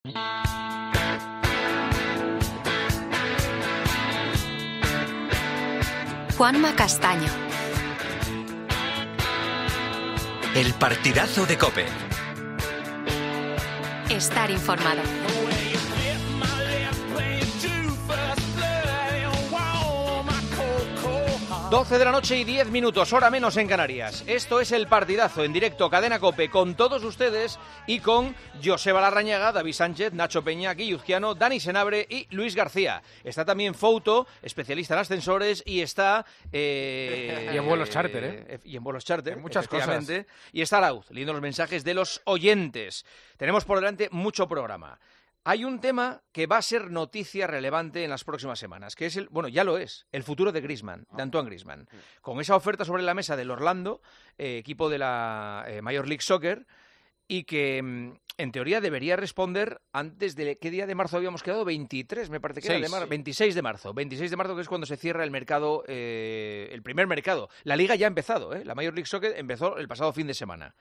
Juanma Castaño. El partidazo de COPE. Estar informado. 12 de la noche y 10 minutos, hora menos en Canarias. Esto es El Partidazo, en directo, Cadena COPE, con todos ustedes y con Joseba Larrañaga, David Sánchez, Nacho Peña, Guilluzquiano, Dani Senabre y Luis García. Está también Fouto, especialista en ascensores, y está... y en vuelos charter, ¿eh? Y en vuelos charter, en muchas cosas. Y está Arauz, leyendo los mensajes de los oyentes. Tenemos por delante mucho programa. Hay un tema que va a ser noticia relevante en las próximas semanas, que es ya lo es, el futuro de Griezmann, de Antoine Griezmann. Con esa oferta sobre la mesa del Orlando, equipo de la Major League Soccer, y que en teoría debería responder antes de... ¿Qué día de marzo habíamos quedado? 23, me parece que era, 26 de marzo. 26 de marzo, que es cuando se cierra el mercado, el primer mercado. La Liga ya ha empezado, la Major League Soccer empezó el pasado fin de semana.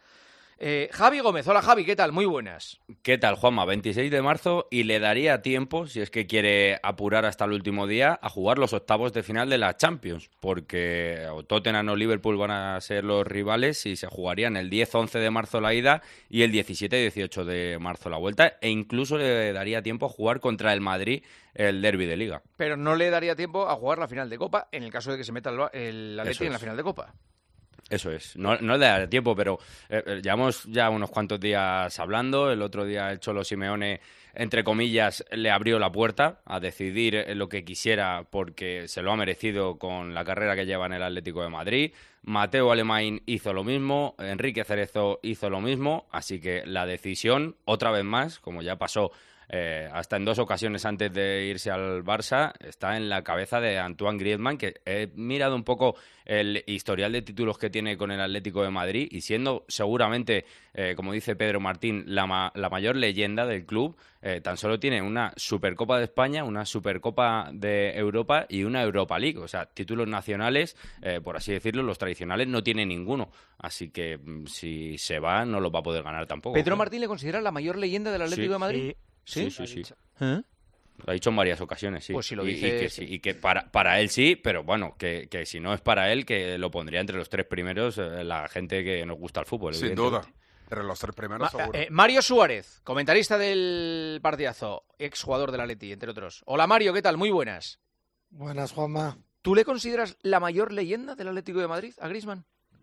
Javi Gómez, hola Javi, ¿qué tal? Muy buenas. ¿Qué tal, Juanma? 26 de marzo y le daría tiempo, si es que quiere apurar hasta el último día, a jugar los octavos de final de la Champions, porque Tottenham o Liverpool van a ser los rivales y se jugarían el 10-11 de marzo la ida y el 17-18 de marzo la vuelta, e incluso le daría tiempo a jugar contra el Madrid el derbi de Liga. Pero no le daría tiempo a jugar la final de Copa en el caso de que se meta el Atleti en la final de Copa. Eso es, no le da tiempo, pero llevamos ya unos cuantos días hablando. El otro día el Cholo Simeone, entre comillas, le abrió la puerta a decidir lo que quisiera porque se lo ha merecido con la carrera que lleva en el Atlético de Madrid. Mateo Alemán hizo lo mismo, Enrique Cerezo hizo lo mismo, así que la decisión, otra vez más, como ya pasó hasta en 2 ocasiones antes de irse al Barça, está en la cabeza de Antoine Griezmann, que he mirado un poco el historial de títulos que tiene con el Atlético de Madrid y siendo seguramente, como dice Pedro Martín, la mayor leyenda del club, tan solo tiene una Supercopa de España, una Supercopa de Europa y una Europa League. O sea, títulos nacionales, por así decirlo, los tradicionales no tiene ninguno. Así que si se va, no los va a poder ganar tampoco. ¿Pedro Martín le considera la mayor leyenda del Atlético de Madrid? Sí. Lo ha dicho en varias ocasiones, sí. Pues si lo dice... Y que para él sí, pero bueno, que si no es para él, que lo pondría entre los 3 primeros la gente que nos gusta el fútbol. Sin duda, entre los 3 primeros seguro. Mario Suárez, comentarista del Partidazo, exjugador del Atleti, entre otros. Hola Mario, ¿qué tal? Muy buenas. Buenas, Juanma. ¿Tú le consideras la mayor leyenda del Atlético de Madrid, a Griezmann?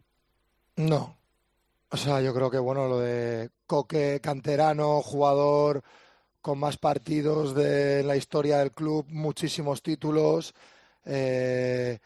No. O sea, yo creo que, lo de Coque, canterano, jugador con más partidos de la historia del club, muchísimos títulos. Creo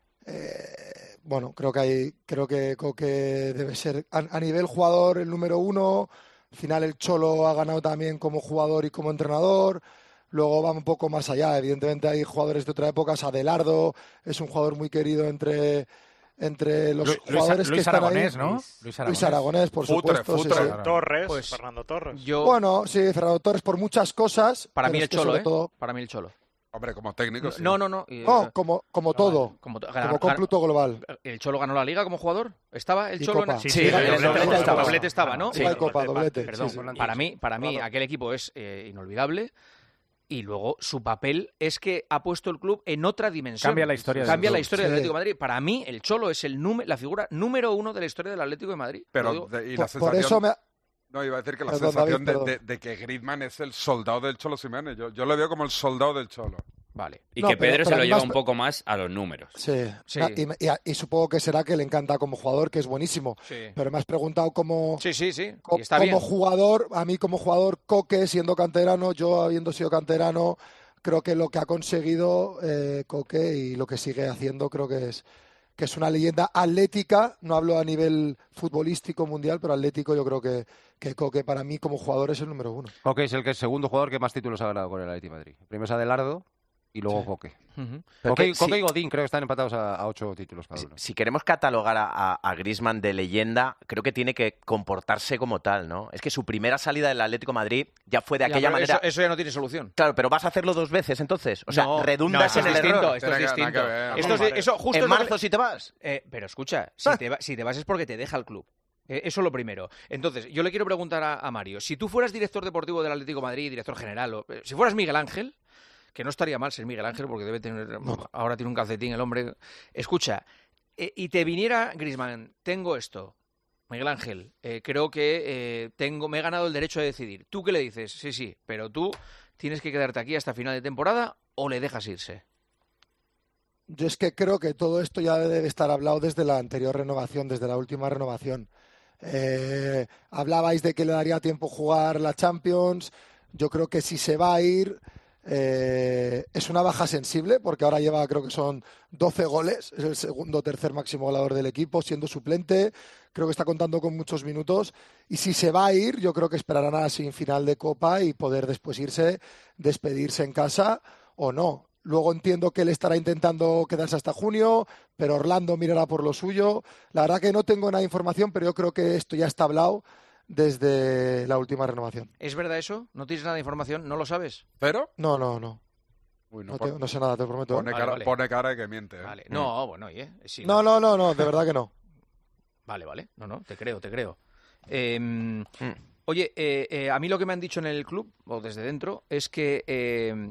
que Coque debe ser a nivel jugador el número 1. Al final el Cholo ha ganado también como jugador y como entrenador. Luego va un poco más allá. Evidentemente hay jugadores de otra época. Adelardo es un jugador muy querido entre los jugadores que están Aragonés, ahí. ¿no? Luis Aragonés, por supuesto. Sí. Torres, Fernando Torres. Sí, Fernando Torres por muchas cosas. Para mí el Cholo, todo... Para mí el Cholo. Hombre, como técnico, sí. No. Como todo. Como cómputo global. ¿El Cholo ganó la Liga como jugador? ¿Estaba el Cholo? Copa. Sí, el doblete estaba, ¿no? Sí, Copa, doblete. Perdón, sí. Para mí aquel equipo es inolvidable. Y luego su papel es que ha puesto el club en otra dimensión. Cambia la historia del Atlético de Madrid. Para mí, el Cholo es la figura número 1 de la historia del Atlético de Madrid. Pero la sensación... Por eso No, iba a decir que la Perdón, sensación David, de que Griezmann es el soldado del Cholo Simeone. Yo lo veo como el soldado del Cholo. Vale. Y que Pedro se lo lleva un poco más a los números. Sí. Y supongo que será que le encanta como jugador, que es buenísimo. Sí. Pero me has preguntado como... Sí. Como bien. jugador, a mí como jugador, Coque siendo canterano, yo habiendo sido canterano, creo que lo que ha conseguido Coque y lo que sigue haciendo creo que es una leyenda atlética. No hablo a nivel futbolístico mundial, pero atlético yo creo que Coque para mí como jugador es el número 1. Coque es el segundo jugador que más títulos ha ganado con el Atlético de Madrid. Primero es Adelardo y luego Coque. Coque y Godín creo que están empatados a 8 títulos cada uno. Si queremos catalogar a Griezmann de leyenda, creo que tiene que comportarse como tal, ¿no? Es que su primera salida del Atlético de Madrid ya fue de aquella manera... Eso ya no tiene solución. Claro, pero vas a hacerlo 2 veces, entonces. O sea, redundas en el error. Esto es distinto. En marzo si te vas. Pero escucha, si te vas es porque te deja el club. Eso es lo primero. Entonces, yo le quiero preguntar a Mario, si tú fueras director deportivo del Atlético de Madrid, director general, o si fueras Miguel Ángel, que no estaría mal ser Miguel Ángel porque debe tener, ahora tiene un calcetín el hombre. Escucha, y te viniera Griezmann, tengo esto, Miguel Ángel, creo que me he ganado el derecho de decidir. ¿Tú qué le dices? Sí, pero tú tienes que quedarte aquí hasta final de temporada o le dejas irse. Yo es que creo que todo esto ya debe estar hablado desde la anterior renovación, desde la última renovación. Hablabais de que le daría tiempo jugar la Champions. Yo creo que si se va a ir es una baja sensible porque ahora lleva, creo que son 12 goles, es el segundo o tercer máximo goleador del equipo, siendo suplente. Creo que está contando con muchos minutos y si se va a ir yo creo que esperarán a la semifinal de Copa y poder después irse, despedirse en casa o no. Luego entiendo que él estará intentando quedarse hasta junio, pero Orlando mirará por lo suyo. La verdad que no tengo nada de información, pero yo creo que esto ya está hablado desde la última renovación. ¿Es verdad eso? ¿No tienes nada de información? ¿No lo sabes? ¿Pero? No. Uy, no sé nada, te prometo. Pone cara de que miente. Vale. No, bueno, oye. Sí, no, de verdad que no. Vale. No, te creo. Oye, a mí lo que me han dicho en el club, o desde dentro, es que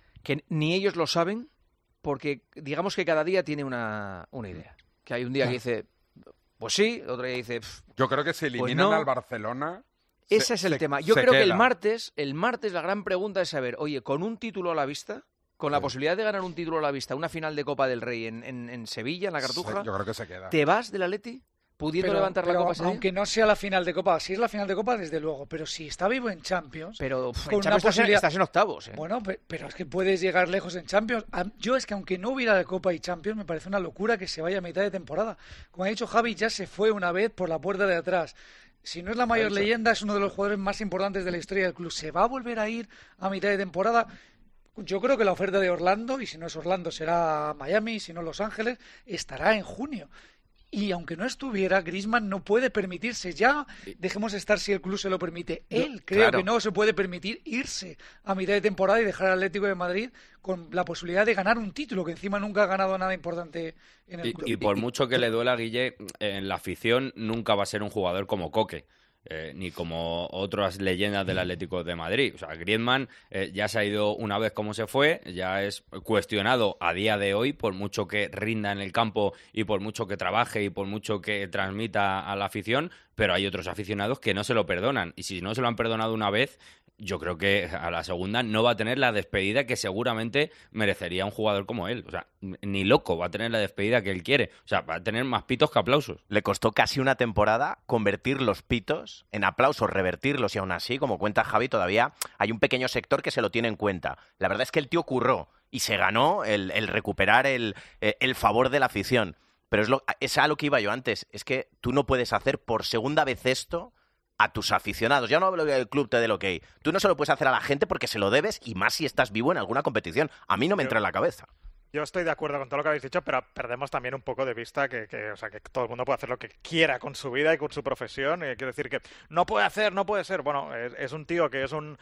ni ellos lo saben, porque digamos que cada día tiene una idea. Que hay un día que dice, pues sí, otro día dice... Yo creo que si eliminan al Barcelona... Ese es el tema. Yo creo que el martes la gran pregunta es saber, oye, con un título a la vista, con la posibilidad de ganar un título a la vista, una final de Copa del Rey en Sevilla, en la Cartuja, yo creo que se queda. ¿Te vas del Atleti? Pudiendo levantar la Copa ese día. Aunque no sea la final de Copa, si es la final de Copa, desde luego, pero si está vivo en Champions... Pero con una posibilidad... estás en octavos. Bueno, pero es que puedes llegar lejos en Champions. Yo es que aunque no hubiera de Copa y Champions, me parece una locura que se vaya a mitad de temporada. Como ha dicho Javi, ya se fue una vez por la puerta de atrás. Si no es la mayor leyenda, es uno de los jugadores más importantes de la historia del club. ¿Se va a volver a ir a mitad de temporada? Yo creo que la oferta de Orlando, y si no es Orlando será Miami, si no Los Ángeles, estará en junio. Y aunque no estuviera, Griezmann no puede permitirse ya, dejemos estar si el club se lo permite. Él creo que no se puede permitir irse a mitad de temporada y dejar al Atlético de Madrid con la posibilidad de ganar un título, que encima nunca ha ganado nada importante en el club. Y por mucho que le duela a Guille, en la afición nunca va a ser un jugador como Coque. Ni como otras leyendas del Atlético de Madrid. O sea, Griezmann ya se ha ido una vez como se fue, ya es cuestionado a día de hoy, por mucho que rinda en el campo y por mucho que trabaje y por mucho que transmita a la afición, pero hay otros aficionados que no se lo perdonan. Y si no se lo han perdonado una vez, yo creo que a la segunda no va a tener la despedida que seguramente merecería un jugador como él. O sea, ni loco va a tener la despedida que él quiere. O sea, va a tener más pitos que aplausos. Le costó casi una temporada convertir los pitos en aplausos, revertirlos, y aún así, como cuenta Javi, todavía hay un pequeño sector que se lo tiene en cuenta. La verdad es que el tío curró y se ganó el recuperar el favor de la afición. Pero es a lo que iba yo antes. Es que tú no puedes hacer por segunda vez esto a tus aficionados. Ya no hablo del club te dé el ok. Tú no se lo puedes hacer a la gente porque se lo debes, y más si estás vivo en alguna competición. A mí no me entra en la cabeza. Yo estoy de acuerdo con todo lo que habéis dicho, pero perdemos también un poco de vista que todo el mundo puede hacer lo que quiera con su vida y con su profesión. Quiero decir que no puede ser. Bueno, es un tío que es un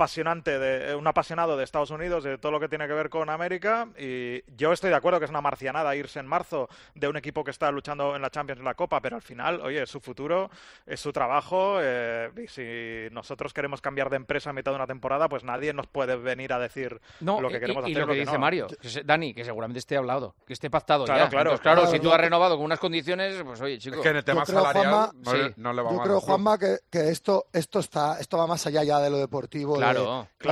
apasionado de Estados Unidos, de todo lo que tiene que ver con América, y yo estoy de acuerdo que es una marcianada irse en marzo de un equipo que está luchando en la Champions y en la Copa, pero al final, oye, es su futuro, es su trabajo, y si nosotros queremos cambiar de empresa a mitad de una temporada, pues nadie nos puede venir a decir lo que queremos hacer. Y lo que dice Mario, Dani, que seguramente esté hablado, que esté pactado ya. Claro, claro, si tú has renovado con unas condiciones, pues oye, chicos. Es que en el tema salarial no le vamos a... Yo creo, Juanma, que esto va más allá ya de lo deportivo. Claro, que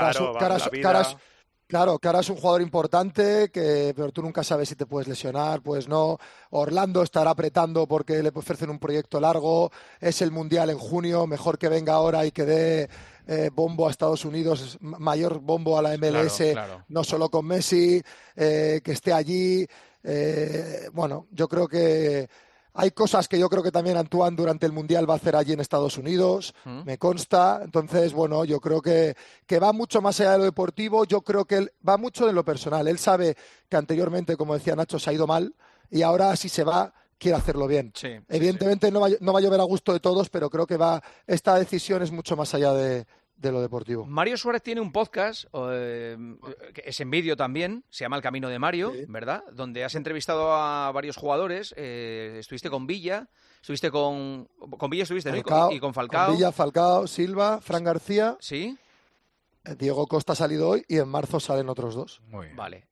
ahora es un jugador importante, pero tú nunca sabes si te puedes lesionar, pues no. Orlando estará apretando porque le ofrecen un proyecto largo, es el Mundial en junio, mejor que venga ahora y que dé bombo a Estados Unidos, mayor bombo a la MLS, no solo con Messi, que esté allí. Bueno, yo creo que hay cosas que yo creo que también Antoine durante el Mundial va a hacer allí en Estados Unidos, me consta. Entonces, bueno, yo creo que va mucho más allá de lo deportivo. Yo creo que él va mucho de lo personal. Él sabe que anteriormente, como decía Nacho, se ha ido mal y ahora si se va quiere hacerlo bien. Evidentemente no va a llover a gusto de todos, pero creo que esta decisión es mucho más allá de de lo deportivo. Mario Suárez tiene un podcast, que es en vídeo también, se llama El Camino de Mario, sí, ¿verdad? Donde has entrevistado a varios jugadores, estuviste con Villa, estuviste con Villa, estuviste, Falcao, ¿no? Y con Falcao. Con Villa, Falcao, Silva, Fran García. Sí. Diego Costa ha salido hoy y en marzo salen otros 2. Muy bien. Vale.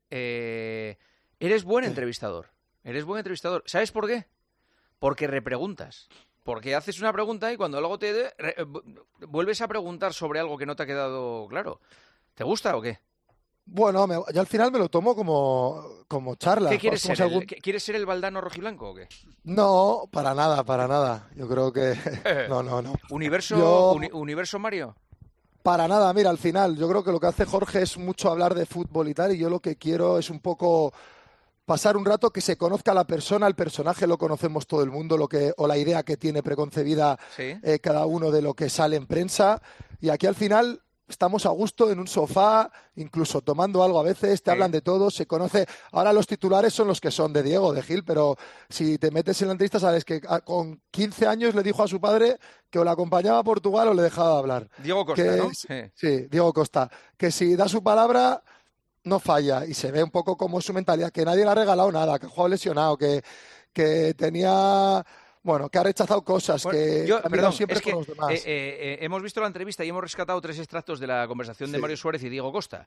Eres buen entrevistador. Eres buen entrevistador. ¿Sabes por qué? Porque repreguntas. Porque haces una pregunta y cuando luego vuelves a preguntar sobre algo que no te ha quedado claro. ¿Te gusta o qué? Bueno, yo al final me lo tomo como charla. ¿Qué quieres ser? ¿Quieres ser el Valdano rojiblanco o qué? No, para nada. Yo creo que... No. ¿Universo Mario? Para nada, mira, al final yo creo que lo que hace Jorge es mucho hablar de fútbol y tal, y yo lo que quiero es un poco pasar un rato que se conozca a la persona, el personaje lo conocemos todo el mundo, o la idea que tiene preconcebida ¿sí? Cada uno de lo que sale en prensa, y aquí al final estamos a gusto en un sofá, incluso tomando algo a veces, te hablan de todo, se conoce. Ahora los titulares son los que son de Diego, de Gil, pero si te metes en la entrevista sabes que con 15 años le dijo a su padre que o le acompañaba a Portugal o le dejaba hablar. Diego Costa, ¿no? Sí, Diego Costa. Que si da su palabra no falla, y se ve un poco como su mentalidad, que nadie le ha regalado nada, que ha jugado lesionado, que tenía... Bueno, que ha rechazado cosas, que ha mirado siempre con los demás. Hemos visto la entrevista y hemos rescatado 3 extractos de la conversación de Mario Suárez y Diego Costa.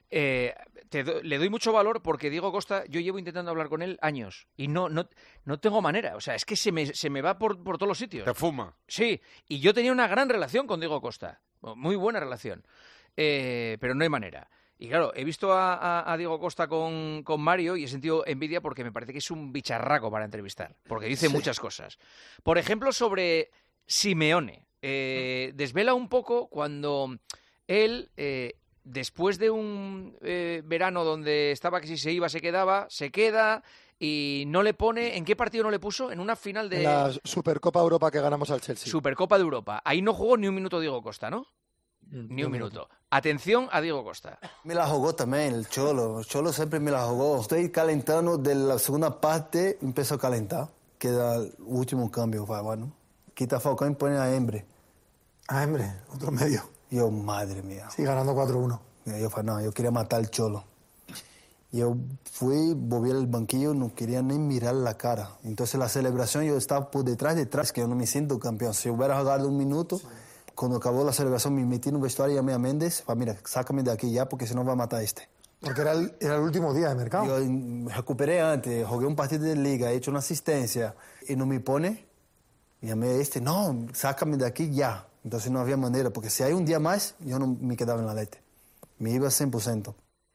Le doy mucho valor porque Diego Costa, yo llevo intentando hablar con él años y no tengo manera. O sea, es que se me va por todos los sitios. Te fuma. Sí, y yo tenía una gran relación con Diego Costa, muy buena relación, pero no hay manera. Y claro, he visto a Diego Costa con Mario y he sentido envidia porque me parece que es un bicharraco para entrevistar, porque dice muchas cosas. Por ejemplo, sobre Simeone. Desvela un poco cuando él, después de un verano donde estaba que si se iba, se quedaba, se queda y no le pone... ¿En qué partido no le puso? En una final de... En la Supercopa Europa que ganamos al Chelsea. Supercopa de Europa. Ahí no jugó ni un minuto Diego Costa, ¿no? Ni un minuto. Atención a Diego Costa. Me la jugó también el Cholo. El Cholo siempre me la jugó. Estoy calentando de la segunda parte, empiezo a calentar. Queda el último cambio. Bueno, quita Falcao y pone a Embre. A Embre, otro medio. Yo, madre mía. Sí, ganando 4-1. Yo quería matar al Cholo. Yo volví al banquillo, no quería ni mirar la cara. Entonces la celebración yo estaba por detrás, que yo no me siento campeón. Si hubiera jugado un minuto... Sí. Cuando acabó la celebración me metí en un vestuario y llamé a Méndez, mira, sácame de aquí ya porque si no va a matar a este. Porque era el último día de mercado. Yo me recuperé antes, jugué un partido de liga, he hecho una asistencia y no me pone. Llamé a este, no, sácame de aquí ya. Entonces no había manera, porque si hay un día más, yo no me quedaba en la Lete. Me iba 100%.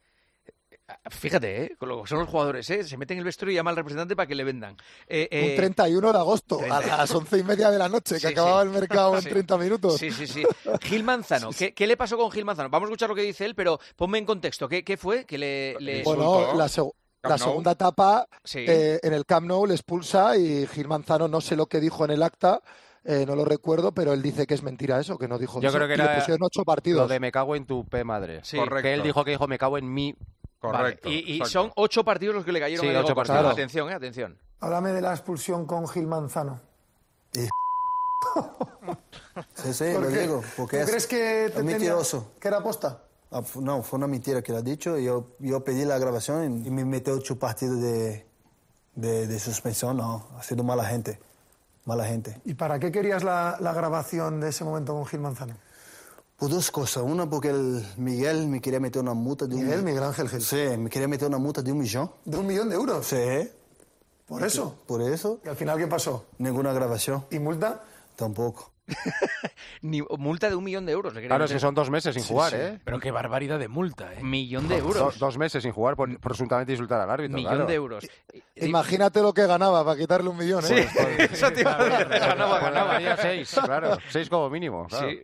Fíjate, con lo que son los jugadores, se meten en el vestuario y llaman al representante para que le vendan. Un 31 de agosto, a las 11:30 de la noche, que acababa el mercado en 30 minutos. Sí. Gil Manzano, ¿qué le pasó con Gil Manzano? Vamos a escuchar lo que dice él, pero ponme en contexto. ¿Qué fue? Bueno, la segunda etapa, en el Camp Nou le expulsa y Gil Manzano, no sé lo que dijo en el acta, no lo recuerdo, pero él dice que es mentira eso, que no dijo Yo eso. Creo que y era le pusieron 8 partidos. Lo de me cago en tu P madre. Sí, correcto. Que él dijo me cago en mi... Correcto. Vale. Y son 8 partidos los que le cayeron. Sí, a 8 partidos. partidos. Atención. Háblame de la expulsión con Gil Manzano. Sí, lo digo. Porque ¿Tú crees que es mentiroso. ¿Que era aposta? No, fue una mentira que lo ha dicho. Yo pedí la grabación y me metió 8 partidos de suspensión. No, ha sido mala gente. ¿Y para qué querías la grabación de ese momento con Gil Manzano? Por 2 cosas. Una, porque el Miguel me quería meter una multa de Miguel Ángel Gil. Sí, me quería meter una multa de 1 millón. ¿De 1 millón de euros? Sí. ¿Por eso? Por eso. ¿Y al final qué pasó? Ninguna grabación. ¿Y multa? Tampoco. Ni multa de 1 millón de euros. Claro, es que son 2 meses sin jugar, ¿eh? Pero qué barbaridad de multa, ¿eh? 1 millón de euros. 2 meses sin jugar por presuntamente insultar al árbitro. 1 millón de euros. Imagínate lo que ganaba para quitarle 1 millón, ¿eh? Sí, eso te iba a decir. Ganaba. 6, claro. 6 como mínimo. Claro. Sí,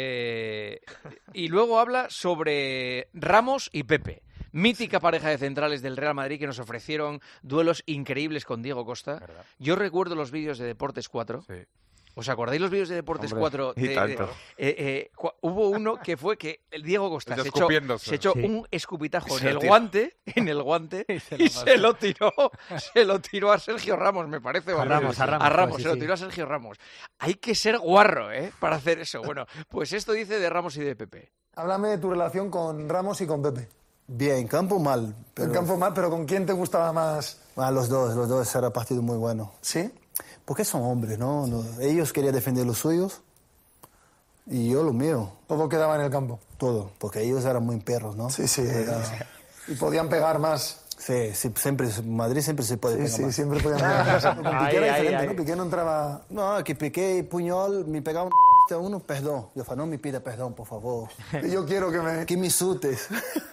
y luego habla sobre Ramos y Pepe. Mítica pareja de centrales del Real Madrid que nos ofrecieron duelos increíbles con Diego Costa. ¿Verdad? Yo recuerdo los vídeos de Deportes 4. Sí. ¿Os acordáis los vídeos de Deportes 4? Y tanto. Hubo uno que fue que el Diego Costa se echó Sí. un escupitajo Se en lo el guante y se lo tiró a Sergio Ramos, me parece. A Ramos, se lo tiró a Sergio Ramos. Hay que ser guarro, para hacer eso. Bueno, pues esto dice de Ramos y de Pepe. Háblame de tu relación con Ramos y con Pepe. Bien, en campo mal. En campo mal, pero ¿con quién te gustaba más? Los dos era partido muy bueno. ¿Sí? Porque son hombres, ¿no? Ellos querían defender los suyos y yo lo mío. Todo quedaba en el campo. Todo, porque ellos eran muy perros, ¿no? Sí. Y podían pegar más. Sí, siempre, Madrid siempre se puede pegar más. Siempre podían pegar más. Con Piqué era diferente, ¿no? Piqué no entraba... No, que Piqué y Puñol me pegaban a uno, perdón. Yo no me pida perdón, por favor. Yo quiero que me insultes.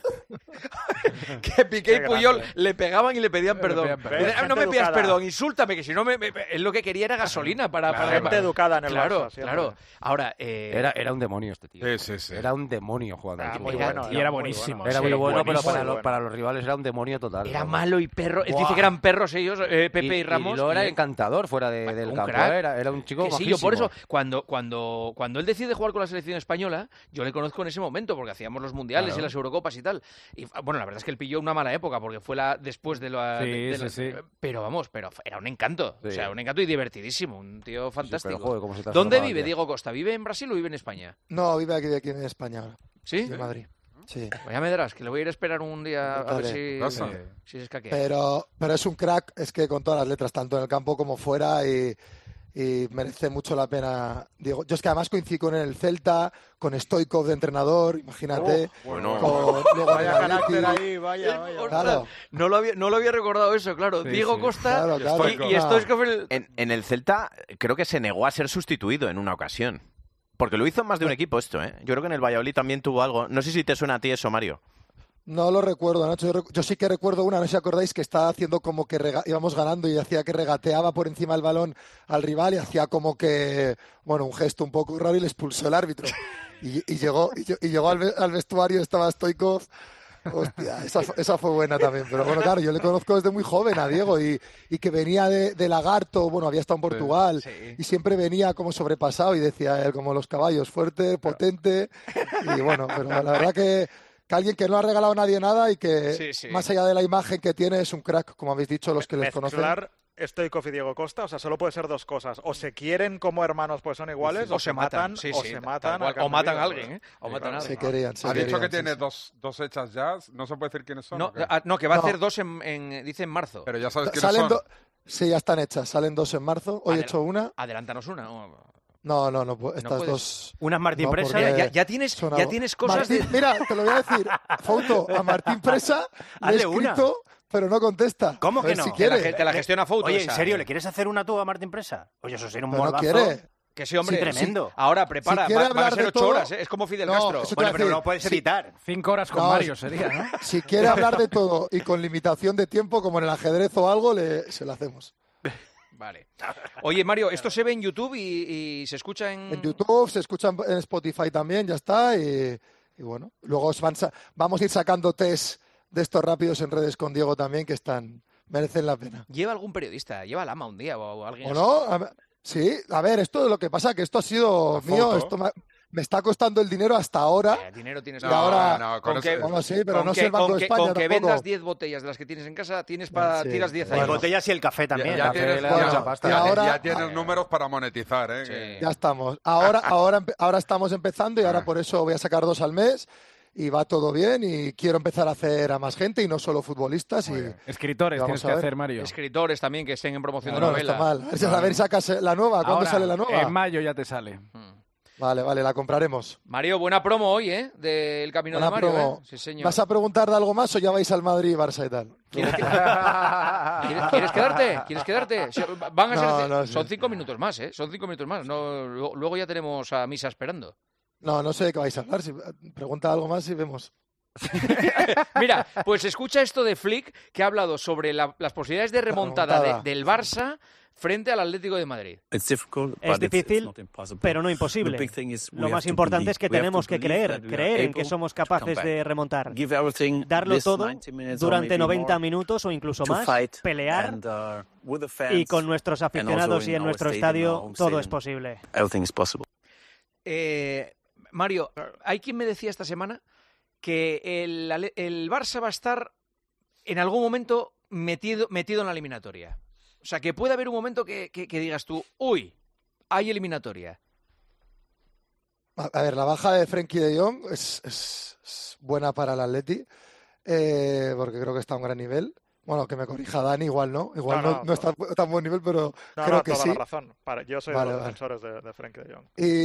Que Piqué y Puyol le pegaban y le pedían perdón. No me pidas perdón, insúltame, que si no él lo que quería era gasolina para gente educada en el Barça, claro. Ahora, era un demonio este tío. Sí. Era un demonio jugando. Y era buenísimo. Era muy bueno, pero buenísimo. para los rivales era un demonio total. Era malo y perro. Él dice que eran perros ellos, Pepe y Ramos. Y lo era encantador fuera del campo. Era un chico majísimo. Sí, yo por eso, cuando él decide jugar con la selección española, yo le conozco en ese momento, porque hacíamos los mundiales y las Eurocopas y tal. Y bueno, la verdad es que él pilló una mala época, porque fue después de la... Sí. Pero vamos, era un encanto. Sí. O sea, un encanto y divertidísimo. Un tío fantástico. Sí, pero, joder, cómo se ¿Dónde vive Diego Costa? ¿Vive en Brasil o vive en España? No, vive aquí en España ahora. ¿Sí? En Madrid. Sí. Pues ya me dirás, que le voy a ir a esperar un día a ver si se escaquea. Pero es un crack, es que con todas las letras, tanto en el campo como fuera, y merece mucho la pena, Diego. Yo es que además coincidí con el Celta, con Stoichkov de entrenador, imagínate. Vaya carácter ahí, vaya. Claro. No lo había recordado eso, claro. Sí, Diego sí. Costa Claro. y Stoichkov En el Celta creo que se negó a ser sustituido en una ocasión. Porque lo hizo en más de un equipo esto, ¿eh? Yo creo que en el Valladolid también tuvo algo. No sé si te suena a ti eso, Mario. No lo recuerdo, Nacho. Yo sí que recuerdo una, no sé si acordáis, que estaba haciendo como que íbamos ganando y hacía que regateaba por encima del balón al rival y hacía como que, bueno, un gesto un poco raro y le expulsó el árbitro. Y llegó al vestuario, estaba Stoichkov. Hostia, esa fue buena también. Pero bueno, claro, yo le conozco desde muy joven a Diego y que venía de Lagarto, bueno, había estado en Portugal y siempre venía como sobrepasado y decía él, como los caballos, fuerte, potente. Y bueno, pero la verdad que alguien que no ha regalado a nadie nada y que más allá de la imagen que tiene es un crack, como habéis dicho los que les conocen. Stoichkov y Diego Costa, o sea, solo puede ser dos cosas. O se quieren como hermanos, pues son iguales, o se matan, o matan a alguien, O matan a alguien. Se querían. Ha dicho que tiene dos hechas ya, no se puede decir quiénes son. No, que va a hacer dos dice en marzo. Pero ya sabes quiénes son. Sí, ya están hechas, salen dos en marzo. Hoy he hecho una. Adelántanos una. No, estas dos. Unas Martín Presa. Ya tienes cosas Martín, mira, te lo voy a decir. Fouto, a Martín Presa le he escrito, pero no contesta. ¿Cómo que no? Si quiere. Te la gestiona Fouto. Oye, ¿en serio? ¿Le quieres hacer una tú a Martín Presa? Oye, eso sería un Pero mordazo. no quiere. Que sí, hombre. Sí, tremendo. Ahora, prepara. Si quiere van a hablar ser de 8 todo- horas, ¿eh? Es como Fidel No, Castro. eso te Bueno, iba a pero decir. no puedes editar. 5 horas con No, Mario sería, ¿no? Si quiere hablar de todo y con limitación de tiempo, como en el ajedrez o algo, se lo hacemos. Vale. Oye, Mario, esto se ve en YouTube y se escucha En YouTube, se escucha en Spotify también, ya está. Y bueno, luego vamos a ir sacando test de estos rápidos en redes con Diego también, que merecen la pena. ¿Lleva algún periodista? ¿Lleva Lama un día o alguien? ¿O no? Sí, a ver, esto es lo que pasa, que esto ha sido mío, esto me está costando el dinero hasta ahora. Dinero tienes Y ahora, con que, bueno, sí, pero no sé el Banco de España con que tampoco. vendas 10 botellas de las que tienes en casa, tiras 10 Las años. botellas y el café también. Ya tienes, y ahora- ya tienes números para monetizar, ¿eh? Sí. Ya estamos. Ahora estamos empezando y ahora por eso voy a sacar 2 al mes. Y va todo bien y quiero empezar a hacer a más gente y no solo futbolistas. Escritores Vamos tienes a que ver. hacer, Mario. Escritores también que estén en promoción No, de no novela. está mal. A ver, sacas la nueva. ¿Cuándo Ahora, sale la nueva? En mayo ya te sale. Vale, la compraremos. Mario, buena promo hoy, ¿eh? Del Camino Buena de Mario, promo. ¿eh? Sí, señor. ¿Vas a preguntar de algo más o ya vais al Madrid, Barça y tal? ¿Quieres quedarte? ¿Quieres quedarte? Van a ser, No, son sí. 5 minutos más, ¿eh? Son 5 minutos más. No, luego ya tenemos a Misa esperando. No sé de qué vais a hablar. Pregunta algo más y vemos. Mira, pues escucha esto de Flick, que ha hablado sobre las posibilidades de remontada del Barça frente al Atlético de Madrid. Es difícil, pero no imposible. Lo más importante es que tenemos que creer en que somos capaces de remontar. Darlo todo durante 90 minutos o incluso más, pelear, y con nuestros aficionados y en nuestro estadio todo es posible. Mario, hay quien me decía esta semana que el Barça va a estar en algún momento metido en la eliminatoria. O sea, que puede haber un momento que digas tú, uy, hay eliminatoria. A ver, la baja de Frenkie de Jong es buena para el Atleti, porque creo que está a un gran nivel. Bueno, que me corrija Dani, igual no. Igual no está a tan buen nivel, pero creo que toda sí. La razón. Yo soy de los defensores de Frenkie de Jong.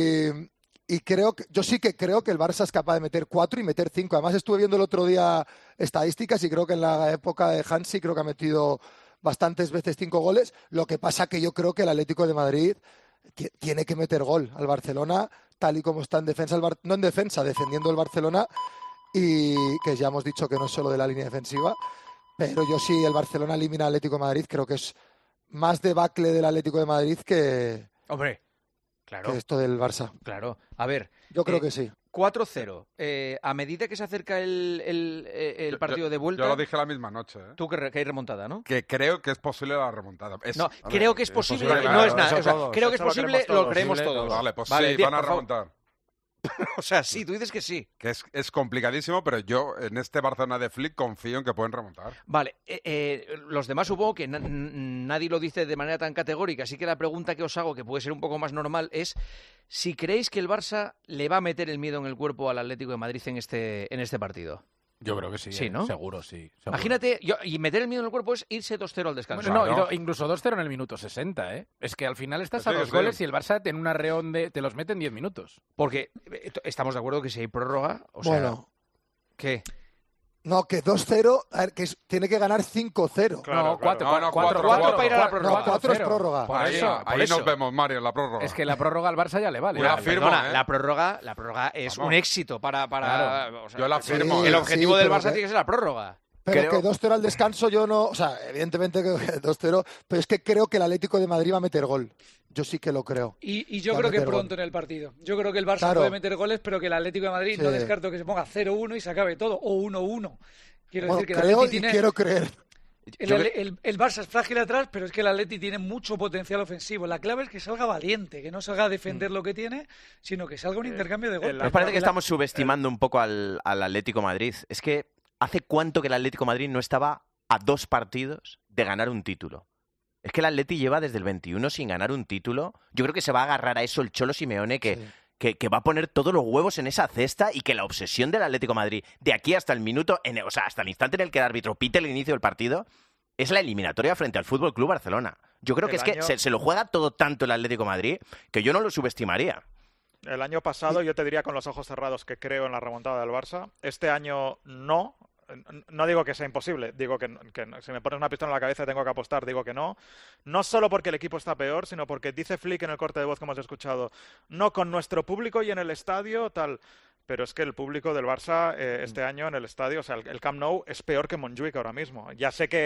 Y yo sí que creo que el Barça es capaz de meter 4 y meter 5. Además, estuve viendo el otro día estadísticas y creo que en la época de Hansi creo que ha metido bastantes veces 5 goles. Lo que pasa que yo creo que el Atlético de Madrid tiene que meter gol al Barcelona, tal y como está en defensa, no en defensa, defendiendo el Barcelona, y que ya hemos dicho que no es solo de la línea defensiva, pero yo sí, el Barcelona elimina al Atlético de Madrid, creo que es más debacle del Atlético de Madrid que... Hombre, claro. Que esto del Barça. Claro. A ver. Yo creo que sí. 4-0. A medida que se acerca el partido de vuelta... Yo lo dije la misma noche. Tú que hay remontada, ¿no? Que creo que es posible la remontada. Creo que es posible, no es nada. O sea, creo que es posible, lo creemos todos. Vale, pues vale, sí, van a remontar. O sea, sí, tú dices que sí. Que es complicadísimo, pero yo en este Barcelona de Flick confío en que pueden remontar. Vale, los demás supongo que nadie lo dice de manera tan categórica, así que la pregunta que os hago, que puede ser un poco más normal, es si creéis que el Barça le va a meter el miedo en el cuerpo al Atlético de Madrid en este partido. Yo creo que sí. Sí, ¿no? Seguro, sí. Seguro. Imagínate, y meter el miedo en el cuerpo es irse 2-0 al descanso. Bueno, no, incluso 2-0 en el minuto 60, ¿eh? Es que al final estás a 2 goles y el Barça en un arreón te los mete en 10 minutos. Porque estamos de acuerdo que si hay prórroga, o sea... Bueno. ¿Qué? No, que 2-0, a ver, que tiene que ganar 5-0. Claro, no, 4 para ir a la prórroga. No, 4 es prórroga. Por Ahí eso. nos vemos, Mario, en la prórroga. Es que la prórroga al Barça ya le vale. Yo la firmo, La prórroga es un éxito para Claro. o sea, yo la firmo. el objetivo del Barça pero tiene que ser la prórroga. Pero que 2-0 al descanso yo no... O sea, evidentemente que 2-0, pero es que creo que el Atlético de Madrid va a meter gol. Yo sí que lo creo. Y yo creo que pronto en el partido. Yo creo que el Barça puede meter goles, pero que el Atlético de Madrid no descarto que se ponga 0-1 y se acabe todo, o 1-1. Quiero decir que el creo Atleti y quiero creer. El Barça es frágil atrás, pero es que el Atleti tiene mucho potencial ofensivo. La clave es que salga valiente, que no salga a defender lo que tiene, sino que salga un intercambio de golpes. Me parece que estamos subestimando un poco al Atlético Madrid. Es que ¿hace cuánto que el Atlético Madrid no estaba a 2 partidos de ganar un título? Es que el Atleti lleva desde el 21 sin ganar un título. Yo creo que se va a agarrar a eso el Cholo Simeone, que va a poner todos los huevos en esa cesta, y que la obsesión del Atlético de Madrid de aquí hasta el minuto, o sea, hasta el instante en el que el árbitro pite el inicio del partido, es la eliminatoria frente al Fútbol Club Barcelona. Yo creo que que se lo juega todo tanto el Atlético de Madrid que yo no lo subestimaría. El año pasado yo te diría con los ojos cerrados que creo en la remontada del Barça. Este año no. No digo que sea imposible, digo que si me pones una pistola en la cabeza y tengo que apostar, digo que no. No solo porque el equipo está peor, sino porque dice Flick en el corte de voz que hemos escuchado, no con nuestro público y en el estadio, tal. Pero es que el público del Barça este año en el estadio, o sea, el Camp Nou es peor que Montjuic ahora mismo. Ya sé que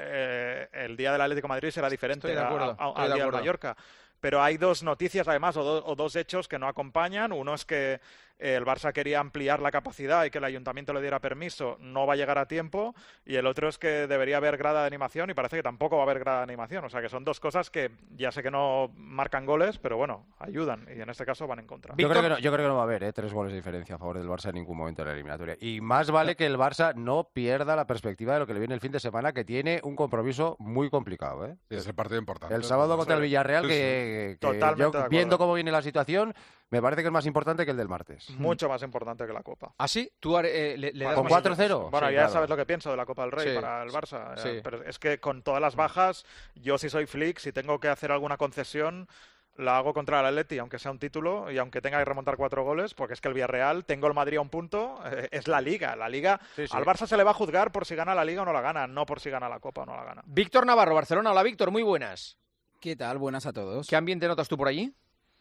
el día del Atlético de Madrid será diferente al día del Mallorca. Pero hay 2 noticias, además, o 2 hechos que no acompañan. Uno es que el Barça quería ampliar la capacidad y que el ayuntamiento le diera permiso. No va a llegar a tiempo. Y el otro es que debería haber grada de animación y parece que tampoco va a haber grada de animación. O sea, que son 2 cosas que ya sé que no marcan goles, pero bueno, ayudan. Y en este caso van en contra. Yo creo que no va a haber 3 goles de diferencia a favor del Barça en ningún momento de la eliminatoria. Y más vale que el Barça no pierda la perspectiva de lo que le viene el fin de semana, que tiene un compromiso muy complicado. Sí, es el partido importante. El sábado contra el Villarreal, yo, viendo cómo viene la situación, me parece que es más importante que el del martes. Mucho más importante que la Copa. ¿Ah, sí? ¿Tú le das con 4-0? Bueno, ya sabes lo que pienso de la Copa del Rey para el Barça. Pero es que con todas las bajas, yo si soy Flick, si tengo que hacer alguna concesión, la hago contra el Atleti, aunque sea un título y aunque tenga que remontar 4 goles, porque es que el Villarreal, tengo el Madrid a un punto, es la Liga. La Liga, al Barça se le va a juzgar por si gana la Liga o no la gana, no por si gana la Copa o no la gana. Víctor Navarro, Barcelona. Hola, Víctor, muy buenas. ¿Qué tal? Buenas a todos. ¿Qué ambiente notas tú por allí?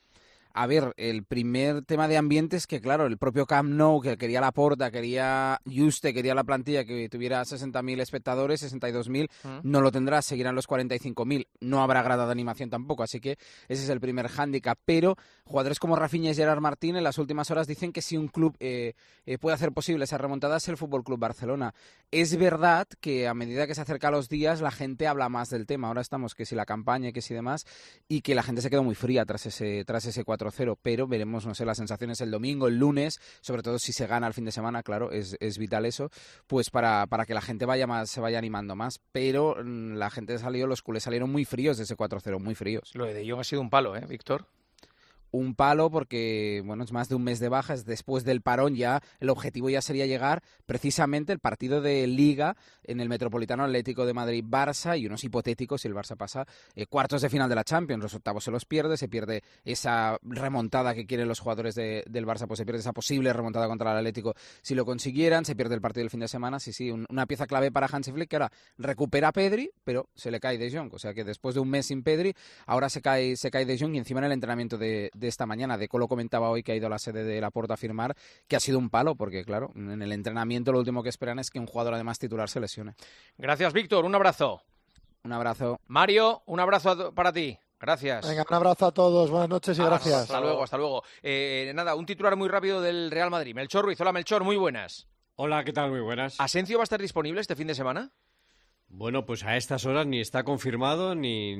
A ver, el primer tema de ambiente es que, claro, el propio Camp Nou, que quería Laporta, quería Juste, quería la plantilla que tuviera 60.000 espectadores, 62.000, no lo tendrá, seguirán los 45.000. No habrá grada de animación tampoco, así que ese es el primer hándicap. Pero jugadores como Rafinha y Gerard Martín en las últimas horas dicen que si un club puede hacer posible esa remontada es el FC Barcelona. Es verdad que a medida que se acercan los días la gente habla más del tema. Ahora estamos que si la campaña, que si demás, y que la gente se quedó muy fría tras ese 4-0, pero veremos, no sé, las sensaciones el domingo, el lunes, sobre todo si se gana el fin de semana, claro, es vital eso, pues para que la gente se vaya animando más, pero la gente los culés salieron muy fríos de ese 4-0, muy fríos. Lo de Jong ha sido un palo, Víctor. Un palo porque, bueno, es más de un mes de bajas. Después del parón ya el objetivo ya sería llegar precisamente el partido de Liga en el Metropolitano Atlético de Madrid-Barça y unos hipotéticos si el Barça pasa cuartos de final de la Champions. Los octavos se pierde esa remontada que quieren los jugadores del Barça, pues se pierde esa posible remontada contra el Atlético si lo consiguieran, se pierde el partido del fin de semana. Sí, una pieza clave para Hansi Flick que ahora recupera a Pedri, pero se le cae De Jong. O sea que después de un mes sin Pedri, ahora se cae De Jong y encima en el entrenamiento de esta mañana. Deco lo comentaba hoy que ha ido a la sede de Laporta a firmar que ha sido un palo porque, claro, en el entrenamiento lo último que esperan es que un jugador además titular se lesione. Gracias, Víctor. Un abrazo. Un abrazo. Mario, un abrazo para ti. Gracias. Venga, un abrazo a todos. Buenas noches y gracias. Hasta luego. Nada, un titular muy rápido del Real Madrid. Melchor Ruiz. Hola, Melchor. Muy buenas. Hola, ¿qué tal? Muy buenas. ¿Asencio va a estar disponible este fin de semana? Bueno, pues a estas horas ni está confirmado ni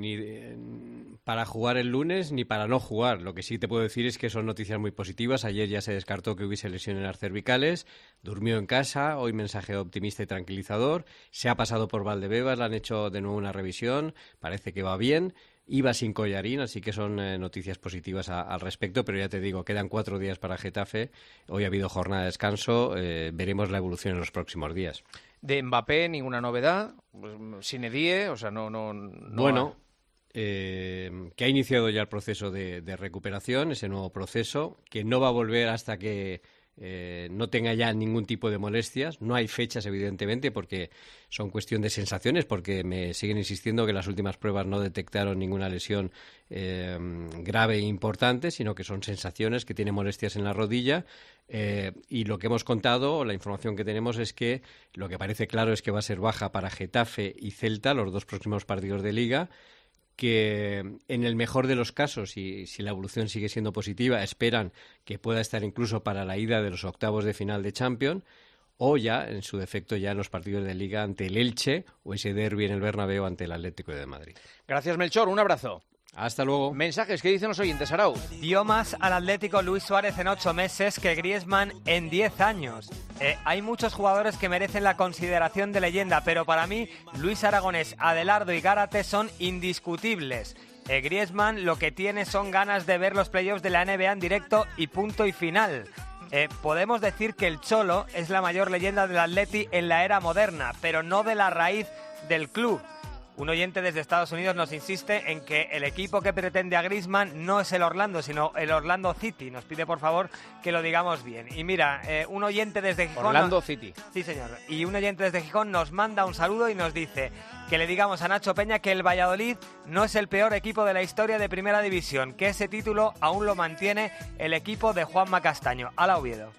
para jugar el lunes ni para no jugar. Lo que sí te puedo decir es que son noticias muy positivas. Ayer ya se descartó que hubiese lesión en las cervicales. Durmió en casa. Hoy mensaje optimista y tranquilizador. Se ha pasado por Valdebebas. Le han hecho de nuevo una revisión. Parece que va bien. Iba sin collarín, así que son noticias positivas al respecto, pero ya te digo, quedan 4 días para Getafe. Hoy ha habido jornada de descanso. Veremos la evolución en los próximos días. De Mbappé, ninguna novedad. Zinedine, o sea, no. Bueno, que ha iniciado ya el proceso de recuperación, ese nuevo proceso, que no va a volver hasta que no tenga ya ningún tipo de molestias. No hay fechas, evidentemente, porque son cuestión de sensaciones, porque me siguen insistiendo que las últimas pruebas no detectaron ninguna lesión grave e importante, sino que son sensaciones, que tiene molestias en la rodilla. Y lo que hemos contado, la información que tenemos es que lo que parece claro es que va a ser baja para Getafe y Celta, los 2 próximos partidos de Liga, que en el mejor de los casos, y si la evolución sigue siendo positiva, esperan que pueda estar incluso para la ida de los octavos de final de Champions, o ya, en su defecto, ya en los partidos de Liga ante el Elche o ese derbi en el Bernabéu ante el Atlético de Madrid. Gracias, Melchor. Un abrazo. Hasta luego. Mensajes, ¿qué dicen los oyentes, Arau? Dio más al Atlético Luis Suárez en 8 meses que Griezmann en 10 años. Hay muchos jugadores que merecen la consideración de leyenda, pero para mí Luis Aragonés, Adelardo y Gárate son indiscutibles. Griezmann lo que tiene son ganas de ver los playoffs de la NBA en directo y punto y final. Podemos decir que el Cholo es la mayor leyenda del Atleti en la era moderna, pero no de la raíz del club. Un oyente desde Estados Unidos nos insiste en que el equipo que pretende a Griezmann no es el Orlando, sino el Orlando City. Nos pide, por favor, que lo digamos bien. Y mira, un oyente desde Gijón... Orlando City. Sí, señor. Y un oyente desde Gijón nos manda un saludo y nos dice que le digamos a Nacho Peña que el Valladolid no es el peor equipo de la historia de Primera División, que ese título aún lo mantiene el equipo de Juanma Castaño. ¡Hala, Oviedo!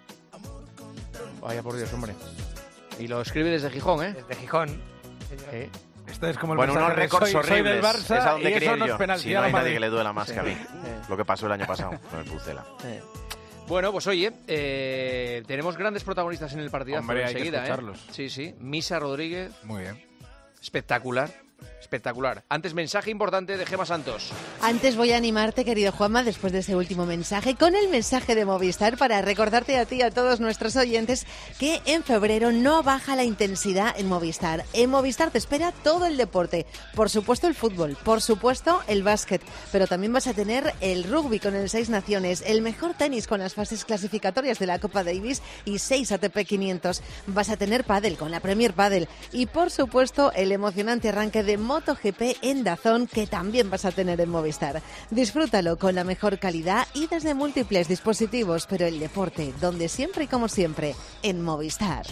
Vaya por Dios, hombre. Y lo escribe desde Gijón, ¿eh? Desde Gijón. Sí. Esto es como el bueno, unos récords horribles. Soy del Barça, es a donde y quería eso nos yo. penaltía Si no hay a nadie que le duela más que a mí. Lo que pasó el año pasado con el Pucela. Bueno, pues oye, tenemos grandes protagonistas en el partidazo. Hombre, hay enseguida, que escucharlos. Sí. Misa Rodríguez. Muy bien. Espectacular. Antes, mensaje importante de Gemma Santos. Antes voy a animarte, querido Juanma, después de ese último mensaje, con el mensaje de Movistar para recordarte a ti y a todos nuestros oyentes que en febrero no baja la intensidad en Movistar. En Movistar te espera todo el deporte, por supuesto el fútbol, por supuesto el básquet, pero también vas a tener el rugby con el 6 Naciones, el mejor tenis con las fases clasificatorias de la Copa Davis y 6 ATP 500. Vas a tener pádel con la Premier Pádel y, por supuesto, el emocionante arranque de MotoGP en DAZN, que también vas a tener en Movistar. Disfrútalo con la mejor calidad y desde múltiples dispositivos, pero el deporte, donde siempre y como siempre, en Movistar.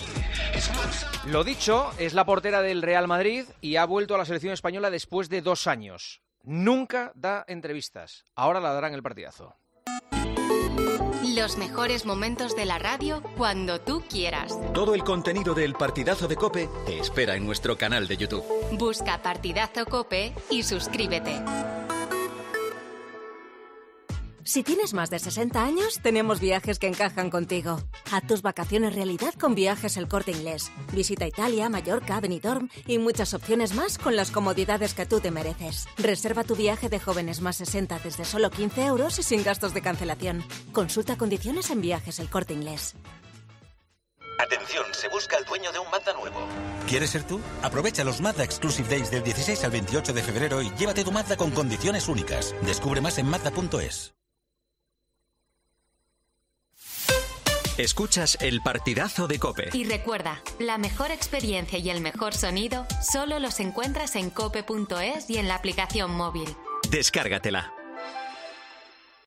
Lo dicho, es la portera del Real Madrid y ha vuelto a la selección española después de 2 años. Nunca da entrevistas. Ahora la dará en el partidazo. Los mejores momentos de la radio cuando tú quieras. Todo el contenido del Partidazo de COPE te espera en nuestro canal de YouTube. Busca Partidazo COPE y suscríbete. Si tienes más de 60 años, tenemos viajes que encajan contigo. Haz tus vacaciones realidad con Viajes El Corte Inglés. Visita Italia, Mallorca, Benidorm y muchas opciones más con las comodidades que tú te mereces. Reserva tu viaje de jóvenes más 60 desde solo 15 € y sin gastos de cancelación. Consulta condiciones en Viajes El Corte Inglés. Atención, se busca el dueño de un Mazda nuevo. ¿Quieres ser tú? Aprovecha los Mazda Exclusive Days del 16 al 28 de febrero y llévate tu Mazda con condiciones únicas. Descubre más en Mazda.es. Escuchas el Partidazo de COPE. Y recuerda, la mejor experiencia y el mejor sonido solo los encuentras en cope.es y en la aplicación móvil. Descárgatela.